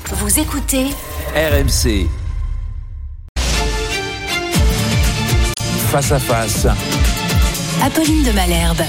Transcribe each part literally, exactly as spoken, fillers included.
Vous écoutez R M C. Face à face. Apolline de Malherbe.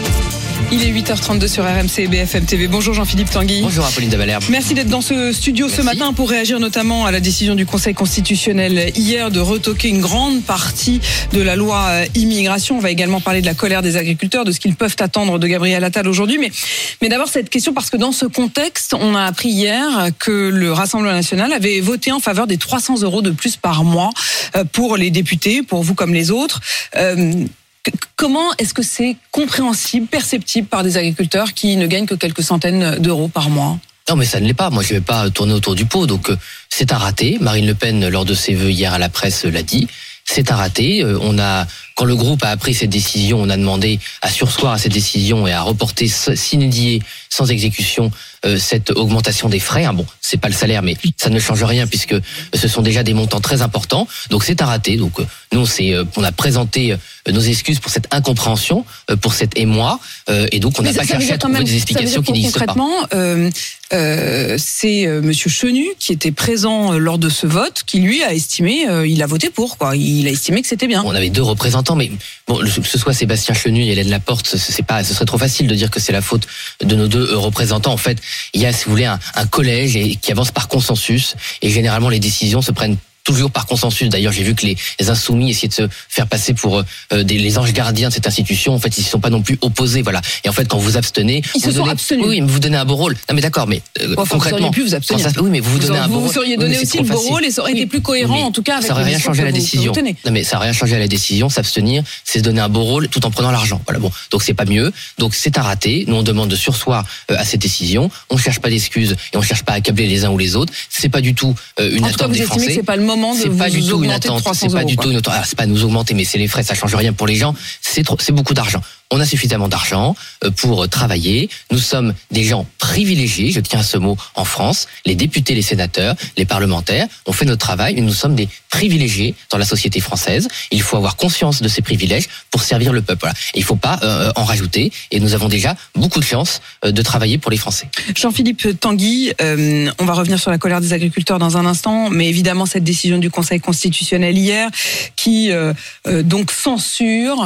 Il est huit heures trente-deux sur R M C et B F M T V. Bonjour Jean-Philippe Tanguy. Bonjour Apolline de Malherbe. Merci d'être dans ce studio Merci. ce matin pour réagir notamment à la décision du Conseil constitutionnel hier de retoquer une grande partie de la loi immigration. On va également parler de la colère des agriculteurs, de ce qu'ils peuvent attendre de Gabriel Attal aujourd'hui. Mais, mais d'abord cette question, parce que dans ce contexte, on a appris hier que le Rassemblement national avait voté en faveur des trois cents euros de plus par mois pour les députés, pour vous comme les autres. Euh, Comment est-ce que c'est compréhensible, perceptible par des agriculteurs qui ne gagnent que quelques centaines d'euros par mois ? Non mais ça ne l'est pas, moi je ne vais pas tourner autour du pot, donc euh, c'est un raté. Marine Le Pen, lors de ses vœux hier à la presse, l'a dit. C'est un raté. Euh, on a, quand le groupe a pris cette décision, on a demandé à surseoir à cette décision et à reporter sine die, sans exécution, euh, cette augmentation des frais. Hein, bon, c'est pas le salaire, mais ça ne change rien puisque ce sont déjà des montants très importants. Donc c'est un raté. Donc euh, nous, c'est, euh, on a présenté euh, nos excuses pour cette incompréhension, euh, pour cet émoi, euh, et donc on n'a pas cherché à trouver même des explications qui n'existent pas. Concrètement, euh, euh, c'est euh, Monsieur Chenu qui était présent lors de ce vote, qui lui a estimé, euh, il a voté pour, quoi. Il a estimé que c'était bien. On avait deux représentants, mais bon, que ce soit Sébastien Chenu et Hélène Laporte, c'est pas, ce serait trop facile de dire que c'est la faute de nos deux représentants. En fait, il y a, si vous voulez, un, un collège et, qui avance par consensus, et généralement les décisions se prennent toujours par consensus. D'ailleurs, j'ai vu que les, les insoumis essayaient de se faire passer pour euh, des, les anges gardiens de cette institution. En fait, ils ne sont pas non plus opposés, voilà. Et en fait, quand vous abstenez, ils vous se donnez, sont abstenus. Oui, mais vous donnez un beau rôle. Non, mais d'accord, mais euh, enfin, concrètement, vous auriez pu vous abstenir. Ça, oui, mais vous vous donnez vous, un beau vous rôle. Vous seriez donné oui, aussi le beau rôle et ça aurait oui, été plus cohérent, oui, en tout cas, avec ça aurait rien changé à la décision. Non, mais ça aurait rien changé à la décision. S'abstenir, c'est se donner un beau rôle tout en prenant l'argent. Voilà, bon. Donc c'est pas mieux. Donc c'est un raté. Nous on demande de surseoir euh, à cette décision. On cherche pas d'excuses et on cherche pas à accabler les uns ou les autres. C'est pas du tout euh, une en attente tout cas, vous des Français. Que c'est pas le moment de c'est vous pas du tout une attente. C'est pas euros, du quoi. tout une attente. Alors, c'est pas nous augmenter, mais c'est les frais. Ça change rien pour les gens. C'est trop, c'est beaucoup d'argent. On a suffisamment d'argent pour travailler. Nous sommes des gens privilégiés, je tiens à ce mot, en France. Les députés, les sénateurs, les parlementaires, on fait notre travail, mais nous sommes des privilégiés dans la société française. Il faut avoir conscience de ces privilèges pour servir le peuple. Voilà. Et il ne faut pas euh, en rajouter. Et nous avons déjà beaucoup de chance euh, de travailler pour les Français. Jean-Philippe Tanguy, euh, on va revenir sur la colère des agriculteurs dans un instant, mais évidemment cette décision du Conseil constitutionnel hier qui euh, euh, donc censure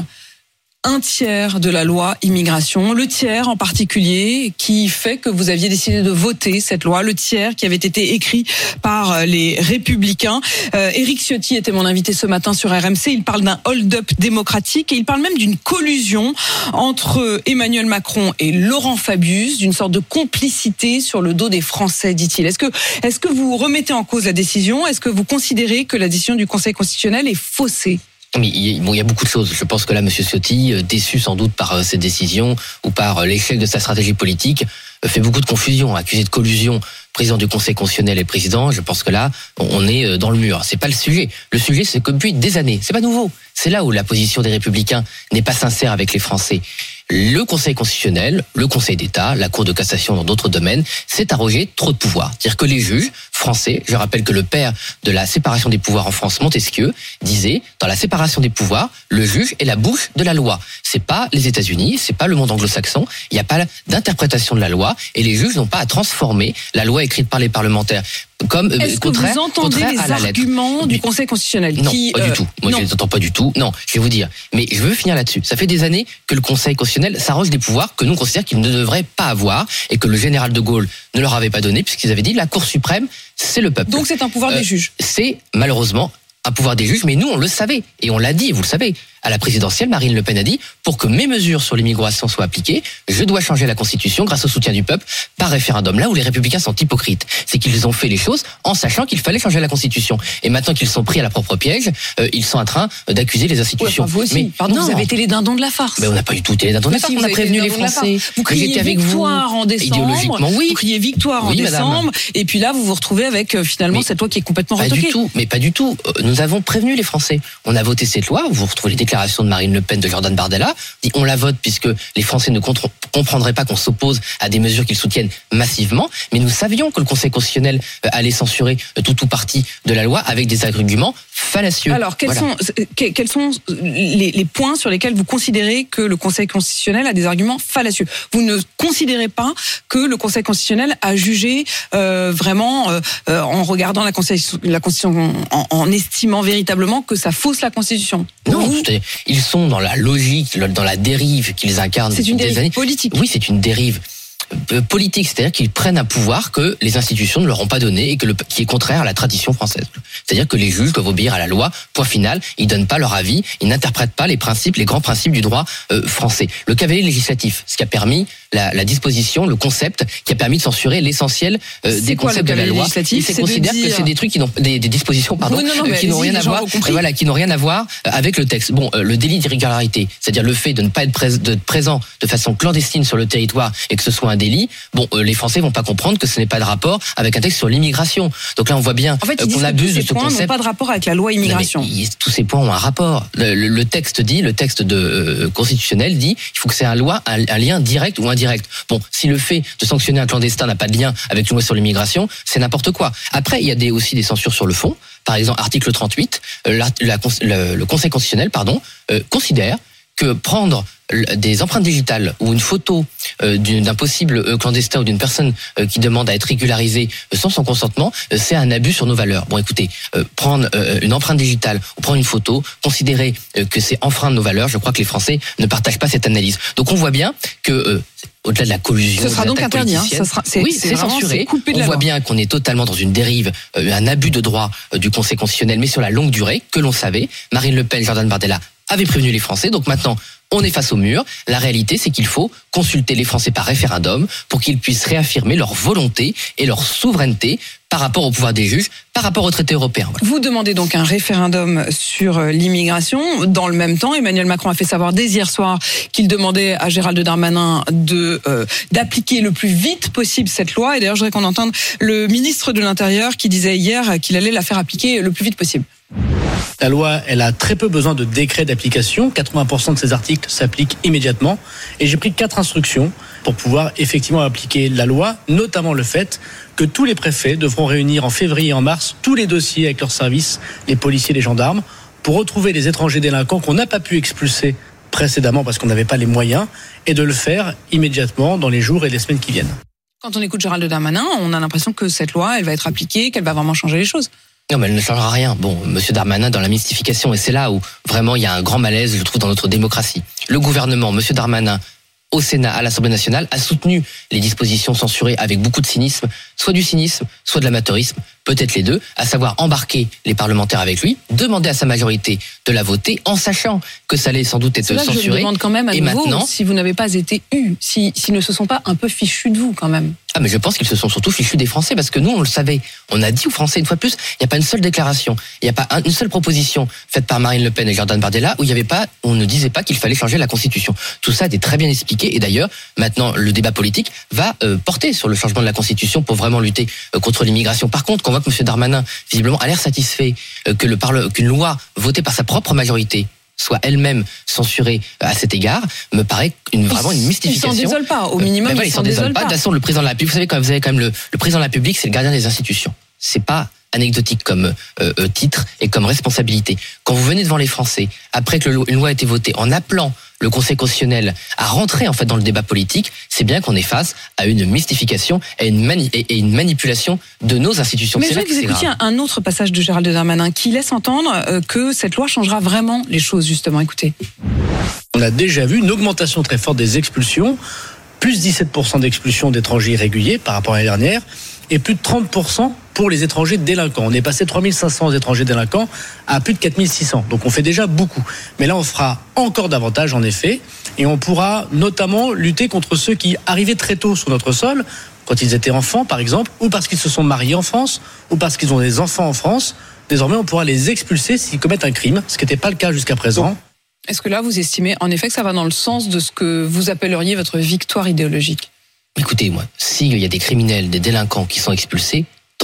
un tiers de la loi immigration, le tiers en particulier qui fait que vous aviez décidé de voter cette loi, le tiers qui avait été écrit par les Républicains. Euh, Éric Ciotti était mon invité ce matin sur R M C, il parle d'un hold-up démocratique et il parle même d'une collusion entre Emmanuel Macron et Laurent Fabius, d'une sorte de complicité sur le dos des Français, dit-il. Est-ce que, est-ce que vous remettez en cause la décision ? Est-ce que vous considérez que la décision du Conseil constitutionnel est faussée ? Mais il y, bon, il y a beaucoup de choses. Je pense que là, M. Ciotti, déçu sans doute par euh, cette décision ou par euh, l'échec de sa stratégie politique, euh, fait beaucoup de confusion, accusé de collusion. Président du Conseil constitutionnel et président, je pense que là, on est dans le mur. C'est pas le sujet. Le sujet, c'est que depuis des années, c'est pas nouveau. C'est là où la position des Républicains n'est pas sincère avec les Français. Le Conseil constitutionnel, le Conseil d'État, la Cour de cassation dans d'autres domaines, s'est arrogé trop de pouvoir. C'est-à-dire que les juges français, je rappelle que le père de la séparation des pouvoirs en France, Montesquieu, disait, dans la séparation des pouvoirs, le juge est la bouche de la loi. C'est pas les États-Unis, c'est pas le monde anglo-saxon, il n'y a pas d'interprétation de la loi, et les juges n'ont pas à transformer la loi écrite par les parlementaires. Comme, euh, Est-ce que contraire, vous entendez les arguments du Conseil constitutionnel Non, qui, pas euh, du tout. Moi, non. je les entends pas du tout. Non, je vais vous dire. Mais je veux finir là-dessus. Ça fait des années que le Conseil constitutionnel s'arroge des pouvoirs que nous considérons qu'ils ne devraient pas avoir et que le général de Gaulle ne leur avait pas donné puisqu'ils avaient dit la Cour suprême, c'est le peuple. Donc c'est un pouvoir euh, des juges. C'est malheureusement un pouvoir des juges, mais nous on le savait et on l'a dit, vous le savez. À la présidentielle, Marine Le Pen a dit « Pour que mes mesures sur l'immigration soient appliquées, je dois changer la Constitution grâce au soutien du peuple par référendum. » Là où les Républicains sont hypocrites, c'est qu'ils ont fait les choses en sachant qu'il fallait changer la Constitution. Et maintenant qu'ils sont pris à leur propre piège, euh, ils sont en train d'accuser les institutions. Ouais, enfin, vous aussi. Mais Pardon, non. vous avez été les dindons de la farce. Mais on n'a pas du tout été les dindons de la farce. Si, On a prévenu les Français. Vous criez avec victoire vous. en décembre. Idéologiquement, oui. Vous criez victoire en oui, décembre. Madame. Et puis là, vous vous retrouvez avec euh, finalement mais cette loi qui est complètement pas retoquée. Pas du tout. Mais pas du tout. Nous avons prévenu les Français. On a voté cette loi. Vous retrouvez les déclarations de Marine Le Pen, de Jordan Bardella, dit on la vote puisque les Français ne comprendraient pas qu'on s'oppose à des mesures qu'ils soutiennent massivement, mais nous savions que le Conseil constitutionnel allait censurer tout ou partie de la loi avec des arguments fallacieux. Alors, quels, Voilà. sont, quels sont les, les points sur lesquels vous considérez que le Conseil constitutionnel a des arguments fallacieux? Vous ne considérez pas que le Conseil constitutionnel a jugé euh, vraiment, euh, en regardant la Constitution, la Constitution en, en estimant véritablement que ça fausse la Constitution? Non, vous, c'est- ils sont dans la logique, dans la dérive qu'ils incarnent c'est depuis une des dérive années. politique. Oui, c'est une dérive euh, politique, c'est-à-dire qu'ils prennent un pouvoir que les institutions ne leur ont pas donné et que le, qui est contraire à la tradition française. C'est-à-dire que les juges doivent obéir à la loi, point final, ils donnent pas leur avis, ils n'interprètent pas les principes, les grands principes du droit euh, français. Le cavalier législatif, ce qui a permis la, la disposition, le concept qui a permis de censurer l'essentiel euh, C'est des quoi, concepts le de la cavalier loi. législatif? Ils C'est de considèrent dire- que c'est des trucs qui n'ont des, des dispositions pardon Oui, non, non, euh, mais qui n'ont allez-y, rien à les gens voir ont compris. euh, voilà qui n'ont rien à voir euh, avec le texte. Bon, euh, le délit d'irrégularité, c'est-à-dire le fait de ne pas être prés- de, présent de façon clandestine sur le territoire et que ce soit un délit. Bon, euh, les Français vont pas comprendre que ce n'est pas de rapport avec un texte sur l'immigration. Donc là, on voit bien En fait, euh, ils disent qu'on que tous abuse de ces ce points n'ont concept. pas de rapport avec la loi immigration. Non, mais ils- tous ces points ont un rapport. Le, le- le texte dit, le texte de euh, constitutionnel dit, il faut que c'est un loi, un, un lien direct ou indirect. Bon, si le fait de sanctionner un clandestin n'a pas de lien avec une loi sur l'immigration, c'est n'importe quoi. Après, il y a des, aussi des censures sur le fond. Par exemple, article trente-huit, euh, la, la, le, le Conseil constitutionnel, pardon, euh, considère que prendre des empreintes digitales ou une photo euh, d'un possible euh, clandestin ou d'une personne euh, qui demande à être régularisée euh, sans son consentement, euh, c'est un abus sur nos valeurs. Bon, écoutez, euh, prendre euh, une empreinte digitale ou prendre une photo, considérer euh, que c'est enfreindre nos valeurs, je crois que les Français ne partagent pas cette analyse. Donc on voit bien que euh, au-delà de la collusion, Ce sera des donc attaques interdit, hein. politiciennes, Ça sera- c'est- oui, c'est c'est vraiment- censuré. c'est coupé de On la voit loi. bien qu'on est totalement dans une dérive, euh, un abus de droit euh, du Conseil constitutionnel, mais sur la longue durée, que l'on savait. Marine Le Pen, Jordan Bardella avaient prévenu les Français. Donc maintenant, on est face au mur. La réalité, c'est qu'il faut consulter les Français par référendum pour qu'ils puissent réaffirmer leur volonté et leur souveraineté par rapport au pouvoir des juges, par rapport au traité européen. Voilà. Vous demandez donc un référendum sur euh, l'immigration. Dans le même temps, Emmanuel Macron a fait savoir dès hier soir qu'il demandait à Gérald Darmanin de euh, d'appliquer le plus vite possible cette loi. Et d'ailleurs, je voudrais qu'on entende le ministre de l'Intérieur qui disait hier qu'il allait la faire appliquer le plus vite possible. La loi, elle a très peu besoin de décret d'application. quatre-vingts pour cent de ces articles s'appliquent immédiatement. Et j'ai pris quatre instructions pour pouvoir effectivement appliquer la loi, notamment le fait que tous les préfets devront réunir en février et en mars tous les dossiers avec leurs services, les policiers, les gendarmes, pour retrouver les étrangers délinquants qu'on n'a pas pu expulser précédemment parce qu'on n'avait pas les moyens, et de le faire immédiatement dans les jours et les semaines qui viennent. Quand on écoute Gérald Darmanin, on a l'impression que cette loi, elle va être appliquée, qu'elle va vraiment changer les choses. Non, mais elle ne changera rien. Bon, Monsieur Darmanin dans la mystification, et c'est là où vraiment il y a un grand malaise, je trouve, dans notre démocratie. Le gouvernement, Monsieur Darmanin, au Sénat, à l'Assemblée nationale, a soutenu les dispositions censurées avec beaucoup de cynisme, soit du cynisme, soit de l'amateurisme, peut-être les deux, à savoir embarquer les parlementaires avec lui, demander à sa majorité de la voter, en sachant que ça allait sans doute être C'est là que je me censuré. demande quand même à Et nouveau maintenant, si vous n'avez pas été eu, si, s'ils ne se sont pas un peu fichus de vous quand même. ah, mais je pense qu'ils se sont surtout fichus des Français, parce que nous, on le savait. On a dit aux Français, une fois de plus, il n'y a pas une seule déclaration, il n'y a pas un- une seule proposition faite par Marine Le Pen et Jordan Bardella où il y avait pas, on ne disait pas qu'il fallait changer la Constitution. Tout ça était très bien expliqué, et d'ailleurs, maintenant, le débat politique va euh, porter sur le changement de la Constitution pour vraiment lutter euh, contre l'immigration. Par contre, on voit que M. Darmanin, visiblement, a l'air satisfait euh, que le parle, qu'une loi votée par sa propre majorité soit elle-même censurée à cet égard, me paraît une, vraiment une mystification. Ils s'en désolent pas, au minimum, Ben voilà, ils ils s'en s'en désolent désolent pas. De pas. toute façon, le président de la République, vous savez, quand vous avez quand même le, le président de la République, c'est le gardien des institutions. C'est pas anecdotique comme euh, euh, titre et comme responsabilité. Quand vous venez devant les Français, après que le, une loi a été votée, en appelant le Conseil constitutionnel à rentrer en fait dans le débat politique, c'est bien qu'on est face à une mystification et une, mani- et, et une manipulation de nos institutions. Mais C'est je là veux que que vous c'est écoutiez grave. un autre passage de Gérald Darmanin qui laisse entendre euh, que cette loi changera vraiment les choses, justement. Écoutez. On a déjà vu une augmentation très forte des expulsions, plus dix-sept pour cent d'expulsions d'étrangers irréguliers par rapport à l'année dernière, et plus de trente pour cent pour les étrangers délinquants. On est passé de trois mille cinq cents étrangers délinquants à plus de quatre mille six cents. Donc on fait déjà beaucoup. Mais là, on fera encore davantage, en effet, et on pourra notamment lutter contre ceux qui arrivaient très tôt sur notre sol, quand ils étaient enfants, par exemple, ou parce qu'ils se sont mariés en France, ou parce qu'ils ont des enfants en France. Désormais, on pourra les expulser s'ils commettent un crime, ce qui n'était pas le cas jusqu'à présent. Est-ce que là, vous estimez en effet que ça va dans le sens de ce que vous appelleriez votre victoire idéologique ? Écoutez, moi, s'il y a des criminels, des délinquants qui sont expulsés, tant mieux.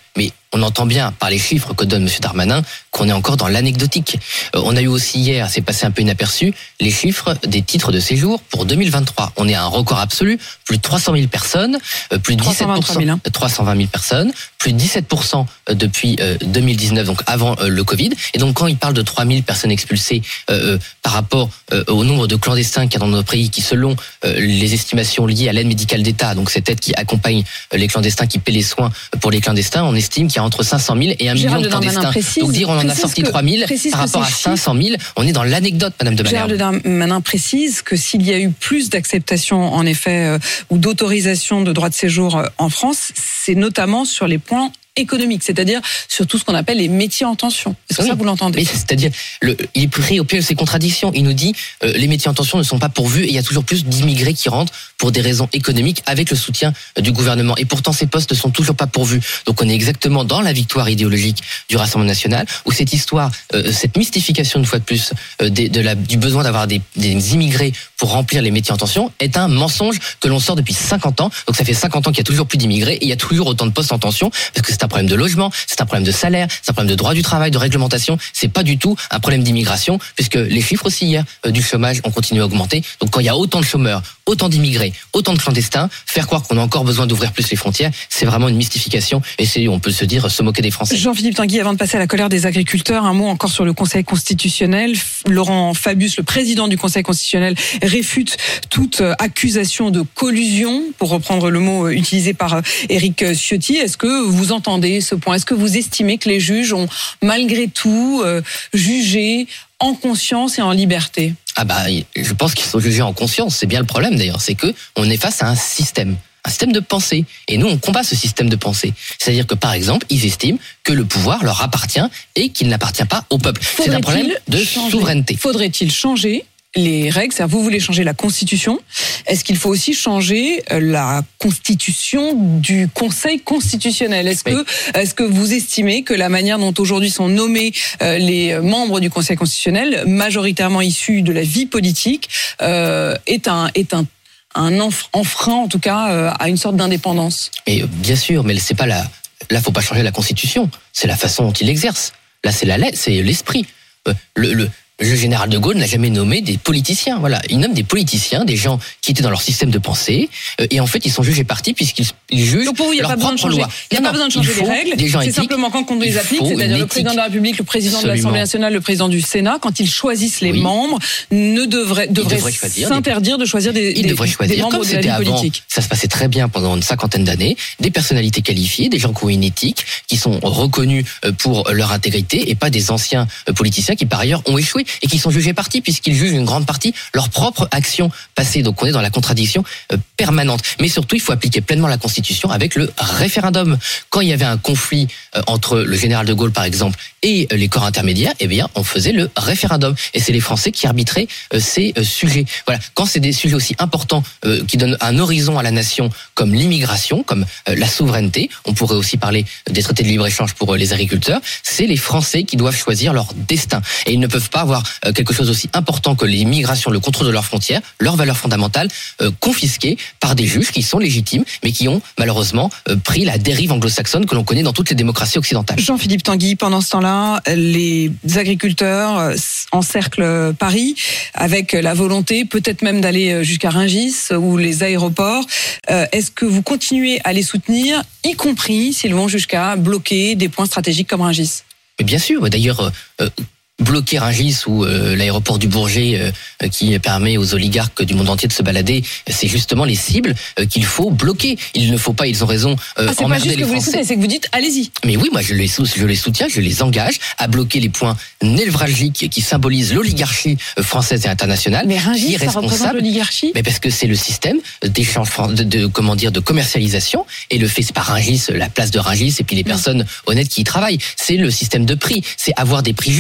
mais on entend bien par les chiffres que donne M. Darmanin qu'on est encore dans l'anecdotique. Euh, on a eu aussi hier, c'est passé un peu inaperçu, les chiffres des titres de séjour pour deux mille vingt-trois. On est à un record absolu, plus de trois cent mille personnes, euh, plus de dix-sept pour cent, trois cent vingt mille personnes, plus de dix-sept pour cent depuis euh, deux mille dix-neuf, donc avant euh, le Covid. Et donc quand il parle de trois mille personnes expulsées euh, euh, par rapport euh, au nombre de clandestins qu'il y a dans notre pays, qui selon euh, les estimations liées à l'aide médicale d'État, donc cette aide qui accompagne euh, les clandestins, qui paie les soins pour les clandestins, on estime qu'il y a entre cinq cent mille et un million de clandestins. Précise, donc dire on en a sorti trois mille par rapport à cinq cent mille, on est dans l'anecdote, Madame de Malherbe. Gérald Darmanin précise que s'il y a eu plus d'acceptation, en effet, euh, ou d'autorisation de droit de séjour euh, en France, c'est notamment sur les points économique, c'est-à-dire sur tout ce qu'on appelle les métiers en tension. Est-ce que oui. ça vous l'entendez? C'est-à-dire, le, il est pris au pied de ses contradictions. Il nous dit euh, les métiers en tension ne sont pas pourvus et il y a toujours plus d'immigrés qui rentrent pour des raisons économiques avec le soutien euh, du gouvernement. Et pourtant, ces postes ne sont toujours pas pourvus. Donc on est exactement dans la victoire idéologique du Rassemblement national, où cette histoire, euh, cette mystification une fois de plus euh, des, de la, du besoin d'avoir des, des immigrés pour remplir les métiers en tension est un mensonge que l'on sort depuis cinquante ans. Donc ça fait cinquante ans qu'il y a toujours plus d'immigrés et il y a toujours autant de postes en tension parce que c'est un problème de logement, c'est un problème de salaire, c'est un problème de droit du travail, de réglementation. C'est pas du tout un problème d'immigration, puisque les chiffres aussi hier euh, du chômage ont continué à augmenter. Donc quand il y a autant de chômeurs, autant d'immigrés, autant de clandestins, faire croire qu'on a encore besoin d'ouvrir plus les frontières, c'est vraiment une mystification. Et c'est, on peut se dire, se moquer des Français. Jean-Philippe Tanguy, avant de passer à la colère des agriculteurs, un mot encore sur le Conseil constitutionnel. Laurent Fabius, le président du Conseil constitutionnel, réfute toute accusation de collusion, pour reprendre le mot utilisé par Éric Ciotti. Est-ce que vous entendez ce point? Est-ce que vous estimez que les juges ont malgré tout euh, jugé en conscience et en liberté? Ah bah, je pense qu'ils sont jugés en conscience. C'est bien le problème d'ailleurs, c'est que on est face à un système. Un système de pensée. Et nous, on combat ce système de pensée. C'est-à-dire que, par exemple, ils estiment que le pouvoir leur appartient et qu'il n'appartient pas au peuple. C'est un problème de changer. souveraineté. Faudrait-il changer les règles? C'est-à-dire, vous voulez changer la Constitution. Est-ce qu'il faut aussi changer la Constitution du Conseil constitutionnel? Est-ce oui. que, est-ce que vous estimez que la manière dont aujourd'hui sont nommés euh, les membres du Conseil constitutionnel, majoritairement issus de la vie politique, euh, est un, est un un enfreint, en tout cas, euh, à une sorte d'indépendance? Et bien sûr, mais c'est pas la. Là, faut pas changer la Constitution. C'est la façon dont il l'exerce. Là, c'est la lettre, c'est l'esprit. Euh, le, le, le général de Gaulle n'a jamais nommé des politiciens. Voilà, il nomme des politiciens, des gens qui étaient dans leur système de pensée, euh, et en fait, ils sont jugés partis puisqu'ils ils jugent Donc pour vous, il n'y a leur pas besoin de propre changer, loi. il y a pas besoin de changer les règles. C'est simplement quand on les applique, c'est-à-dire le président de la République, le président Absolument. de l'Assemblée nationale, le président du Sénat, quand ils choisissent les oui. membres, ne devraient, devraient, devraient s'interdire des... de choisir des, ils des, choisir, des membres comme de la vie avant, politique. Ça se passait très bien pendant une cinquantaine d'années. Des personnalités qualifiées, des gens qui ont une éthique, qui sont reconnus pour leur intégrité, et pas des anciens politiciens qui par ailleurs ont échoué et qui sont jugés partis puisqu'ils jugent une grande partie leur propre action passée. Donc on est dans la contradiction permanente. Mais surtout, il faut appliquer pleinement la Constitution avec le référendum. Quand il y avait un conflit entre le général de Gaulle, par exemple, et les corps intermédiaires, eh bien, on faisait le référendum. Et c'est les Français qui arbitraient ces sujets. Voilà. Quand c'est des sujets aussi importants euh, qui donnent un horizon à la nation, comme l'immigration, comme euh, la souveraineté, on pourrait aussi parler des traités de libre-échange pour euh, les agriculteurs, c'est les Français qui doivent choisir leur destin. Et ils ne peuvent pas avoir euh, quelque chose aussi important que l'immigration, le contrôle de leurs frontières, leurs valeurs fondamentales, euh, confisquées par des juges qui sont légitimes, mais qui ont malheureusement euh, pris la dérive anglo-saxonne que l'on connaît dans toutes les démocraties occidentales. Jean-Philippe Tanguy, pendant ce temps-là, les agriculteurs encerclent Paris avec la volonté peut-être même d'aller jusqu'à Rungis ou les aéroports. Euh, est-ce que vous continuez à les soutenir, y compris s'ils vont jusqu'à bloquer des points stratégiques comme Rungis? Mais bien sûr, d'ailleurs... Euh, bloquer Rungis ou euh, l'aéroport du Bourget euh, qui permet aux oligarques du monde entier de se balader, c'est justement les cibles euh, qu'il faut bloquer. Il ne faut pas, ils ont raison, euh, ah, c'est emmerder pas juste les que vous les Français. soutenez, c'est que vous dites allez-y. Mais oui, moi je les, je les soutiens, je les engage à bloquer les points névralgiques qui symbolisent l'oligarchie française et internationale. Mais Rungis, qui est ça représente l'oligarchie? Mais parce que c'est le système d'échange, de, de comment dire, de commercialisation, et le fait c'est pas Rungis, la place de Rungis et puis les personnes honnêtes qui y travaillent. C'est le système de prix, c'est avoir des prix justes,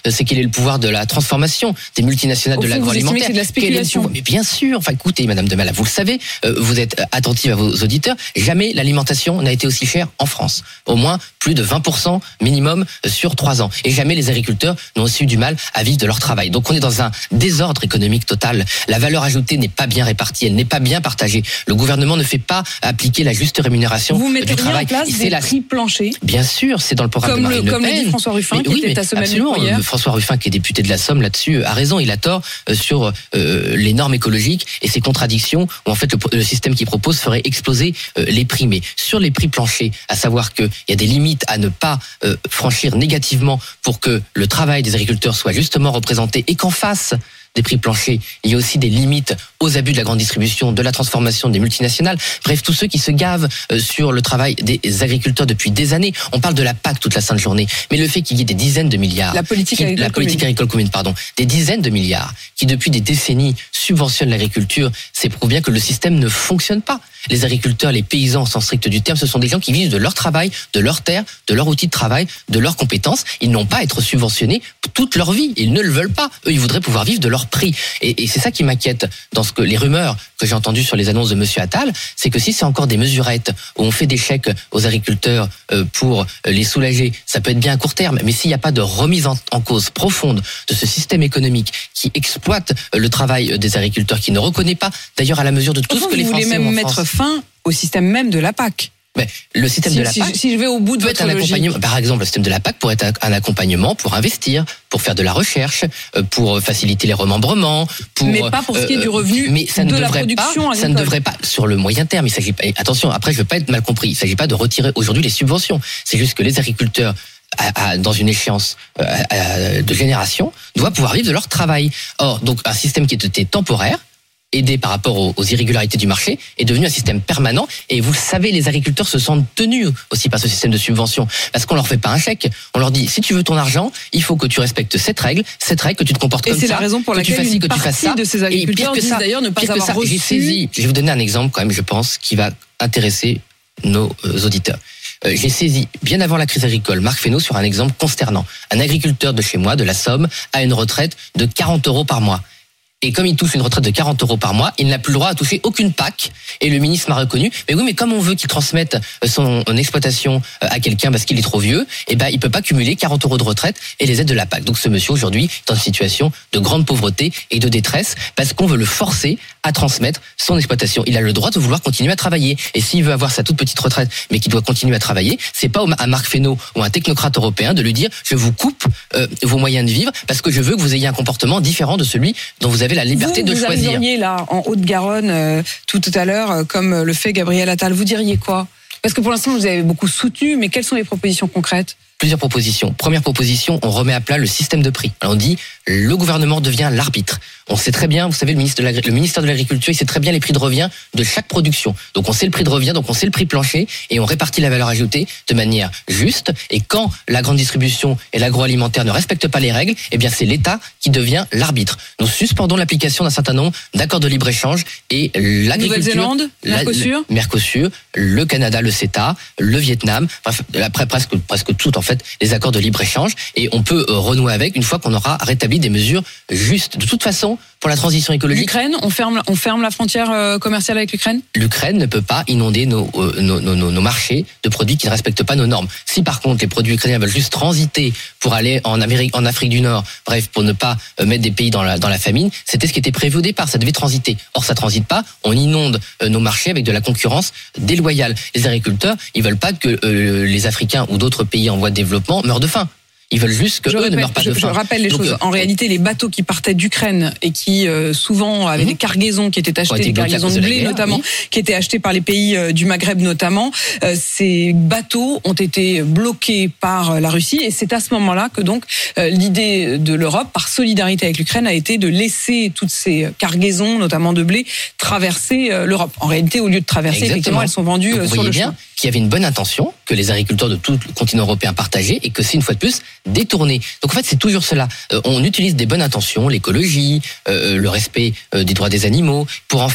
c'est quel est le pouvoir de la transformation des multinationales Au de fond, l'agroalimentaire. vous estimez que c'est de la Quel est le spéculation. pouvoir- Mais bien sûr. Enfin, écoutez, Madame de Mala, vous le savez, euh, vous êtes attentive à vos auditeurs. Jamais l'alimentation n'a été aussi chère en France. Au moins plus de vingt pour cent minimum sur trois ans. Et jamais les agriculteurs n'ont aussi eu du mal à vivre de leur travail. Donc on est dans un désordre économique total. La valeur ajoutée n'est pas bien répartie, elle n'est pas bien partagée. Le gouvernement ne fait pas appliquer la juste rémunération Vous mettez du rien travail. en place Et des c'est la... prix planchers. Bien sûr, c'est dans le programme Comme de le- Marine Le comme le Pen. dit François Ruffin, Mais qui oui, était mais à Semaine absolument. Libre hier. François Ruffin, qui est député de la Somme là-dessus, a raison. Il a tort euh, sur euh, les normes écologiques et ses contradictions, où en fait le, le système qu'il propose ferait exploser euh, les prix. Mais sur les prix planchers, à savoir qu'il y a des limites à ne pas euh, franchir négativement pour que le travail des agriculteurs soit justement représenté et qu'en face des prix planchers, il y a aussi des limites aux abus de la grande distribution, de la transformation des multinationales. Bref, tous ceux qui se gavent euh, sur le travail des agriculteurs depuis des années. On parle de la P A C toute la sainte journée, mais le fait qu'il y ait des dizaines de milliards, La politique qui- agricole la politique commune. agricole commune, pardon, des dizaines de milliards qui depuis des décennies subventionnent l'agriculture, c'est prouve bien que le système ne fonctionne pas. Les agriculteurs, les paysans au sens strict du terme, ce sont des gens qui vivent de leur travail, de leur terre, de leur outil de travail, de leurs compétences. Ils n'ont pas à être subventionnés toute leur vie. Ils ne le veulent pas. Eux, ils voudraient pouvoir vivre de leur prix. Et, et c'est ça qui m'inquiète dans ce que les rumeurs que j'ai entendues sur les annonces de Monsieur Attal, c'est que si c'est encore des mesurettes où on fait des chèques aux agriculteurs euh, pour les soulager, ça peut être bien à court terme. Mais s'il n'y a pas de remise en, en cause profonde de ce système économique qui exploite euh, le travail des agriculteurs, qui ne reconnaît pas, d'ailleurs à la mesure de tout Au ce fond, que les vous Français voulez même ont en mettre France. fin au système même de la P A C. Mais le système Si, de la si P A je- C si je vais au bout de peut être votre un logique. accompagnement. Par exemple, le système de la P A C pourrait être un accompagnement pour investir, pour faire de la recherche, euh, pour faciliter les remembrements, pour Mais pas pour ce qui est du revenu mais ça ne de la devrait production pas, ça ne agricole. devrait pas sur le moyen terme. Il s'agit pas. et attention, après je veux pas être mal compris. Il s'agit pas de retirer aujourd'hui les subventions. C'est juste que les agriculteurs à- à- dans une échéance euh, à- à- de génération doivent pouvoir vivre de leur travail. Or, donc un système qui était temporaire, aidé par rapport aux, aux irrégularités du marché, est devenu un système permanent. Et vous le savez, les agriculteurs se sentent tenus aussi par ce système de subvention. Parce qu'on leur fait pas un chèque. On leur dit, si tu veux ton argent, il faut que tu respectes cette règle, cette règle, que tu te comportes Et comme c'est ça. la raison pour que tu laquelle fasses ci, une que tu fasses partie ça. de ces Et agriculteurs pire que disent ça, d'ailleurs ne pas pire que avoir ça, reçu- J'ai saisi, je vais vous donner un exemple quand même, je pense, qui va intéresser nos euh, auditeurs. Euh, J'ai saisi, bien avant la crise agricole, Marc Fesneau sur un exemple consternant. Un agriculteur de chez moi, de la Somme, a une retraite de quarante euros par mois. Et comme il touche une retraite de quarante euros par mois, il n'a plus le droit à toucher aucune P A C. Et le ministre m'a reconnu. Mais oui, mais comme on veut qu'il transmette son exploitation à quelqu'un parce qu'il est trop vieux, eh ben, il peut pas cumuler quarante euros de retraite et les aides de la P A C. Donc ce monsieur, aujourd'hui, est en situation de grande pauvreté et de détresse parce qu'on veut le forcer à transmettre son exploitation. Il a le droit de vouloir continuer à travailler. Et s'il veut avoir sa toute petite retraite, mais qu'il doit continuer à travailler, c'est pas à Marc Fesneau ou à un technocrate européen de lui dire, je vous coupe euh, vos moyens de vivre parce que je veux que vous ayez un comportement différent de celui dont vous avez la liberté vous, de vous choisir. arriveriez là, en Haute-Garonne, euh, tout à l'heure, euh, comme le fait Gabriel Attal, vous diriez quoi? Parce que pour l'instant, vous avez beaucoup soutenu, mais quelles sont les propositions concrètes? Plusieurs propositions. Première proposition, on remet à plat le système de prix. Alors on dit, le gouvernement devient l'arbitre. On sait très bien, vous savez, le ministre de l'Agri- le ministère de l'Agriculture, il sait très bien les prix de revient de chaque production. Donc on sait le prix de revient, donc on sait le prix plancher, et on répartit la valeur ajoutée de manière juste. Et quand la grande distribution et l'agroalimentaire ne respectent pas les règles, eh bien c'est l'État qui devient l'arbitre. Nous suspendons l'application d'un certain nombre d'accords de libre-échange et l'agriculture... Nouvelle-Zélande, la- Mercosur le- Mercosur, le Canada, le CETA, le Vietnam, bref, après presque, presque tout en fait, les accords de libre-échange, et on peut euh, renouer avec une fois qu'on aura rétabli des mesures justes. De toute façon, pour la transition écologique, L'Ukraine, on ferme, on ferme la frontière euh, commerciale avec l'Ukraine? l'Ukraine ne peut pas inonder nos, euh, nos, nos, nos, nos marchés de produits qui ne respectent pas nos normes. Si par contre les produits ukrainiens veulent juste transiter pour aller en Amérique, en Afrique du Nord, bref, pour ne pas euh, mettre des pays dans la, dans la famine, c'était ce qui était prévu au départ, ça devait transiter. Or ça transite pas, on inonde euh, nos marchés avec de la concurrence déloyale. Les agriculteurs, ils veulent pas que euh, les Africains ou d'autres pays en voie de développement meurent de faim. Ils veulent juste que Je, eux répète, ne meurent pas je, de je faim. rappelle les Donc, choses. euh, En réalité, les bateaux qui partaient d'Ukraine et qui euh, souvent avaient Mhm. des cargaisons qui étaient été achetées, des bloqués à cargaisons cause de de la blé guerre, notamment, oui. qui étaient achetées par les pays euh, du Maghreb notamment, euh, ces bateaux ont été bloqués par euh, la Russie et c'est à ce moment-là que donc euh, l'idée de l'Europe, par solidarité avec l'Ukraine, a été de laisser toutes ces cargaisons, notamment de blé, traverser euh, l'Europe. En réalité, au lieu de traverser, Exactement. effectivement, elles sont vendues Donc, euh, vous sur voyez le bien chemin. qu'il y avait une bonne intention, que les agriculteurs de tout le continent européen partageaient, et que c'est une fois de plus détourné. Donc en fait, c'est toujours cela. Euh, on utilise des bonnes intentions, l'écologie, euh, le respect euh, des droits des animaux, pour en fait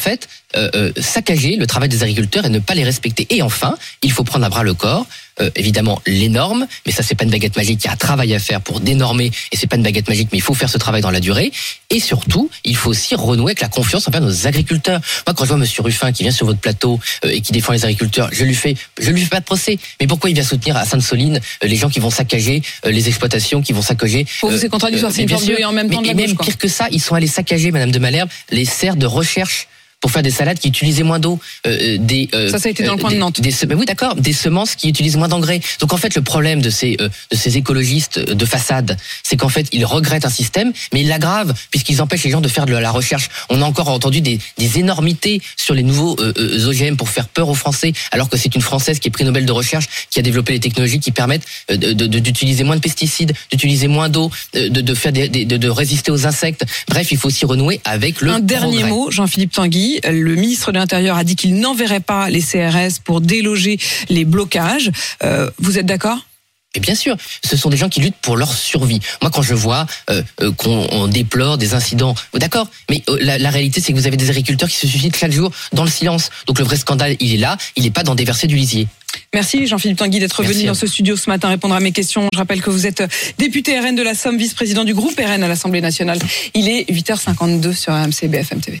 euh, euh, saccager le travail des agriculteurs et ne pas les respecter. Et enfin, il faut prendre à bras le corps, euh, évidemment, les normes, mais ça, c'est pas une baguette magique, il y a un travail à faire pour dénormer, et c'est pas une baguette magique, mais il faut faire ce travail dans la durée. Et surtout, il faut aussi renouer avec la confiance envers nos agriculteurs. Moi, quand je vois Monsieur Ruffin qui vient sur votre plateau euh, et qui défend les agriculteurs, je lui fais, je lui fais pas de procès. Mais pourquoi il vient soutenir à Sainte-Soline euh, les gens qui vont saccager euh, les exploitations, qui vont saccager Pour vous, c'est contradictoire, c'est une forme de et en même temps de la mais gauche, même quoi. Pire que ça, ils sont allés saccager, Madame de Malherbe, les serres de recherche pour faire des salades qui utilisaient moins d'eau, euh, des euh, ça, ça a été dans le coin des, de Nantes. Des, mais oui, d'accord, des semences qui utilisent moins d'engrais. Donc en fait, le problème de ces euh, de ces écologistes de façade, c'est qu'en fait, ils regrettent un système, mais ils l'aggravent puisqu'ils empêchent les gens de faire de la recherche. On a encore entendu des, des énormités sur les nouveaux euh, euh, O G M pour faire peur aux Français, alors que c'est une Française qui est prix Nobel de recherche qui a développé les technologies qui permettent euh, de, de, d'utiliser moins de pesticides, d'utiliser moins d'eau, euh, de, de faire des, de, de résister aux insectes. Bref, il faut aussi renouer avec le Un dernier progrès. mot, Jean-Philippe Tanguy, le ministre de l'Intérieur a dit qu'il n'enverrait pas les C R S pour déloger les blocages. Euh, vous êtes d'accord ? Et bien sûr, ce sont des gens qui luttent pour leur survie. Moi, quand je vois euh, euh, qu'on on déplore des incidents, d'accord, mais euh, la, la réalité, c'est que vous avez des agriculteurs qui se suicident chaque jour dans le silence. Donc le vrai scandale, il est là, il n'est pas dans déverser du lisier. Merci Jean-Philippe Tanguy d'être Merci venu à dans vous. ce studio ce matin répondre à mes questions. Je rappelle que vous êtes député R N de la Somme, vice-président du groupe R N à l'Assemblée nationale. Il est huit heures cinquante-deux sur R M C B F M T V.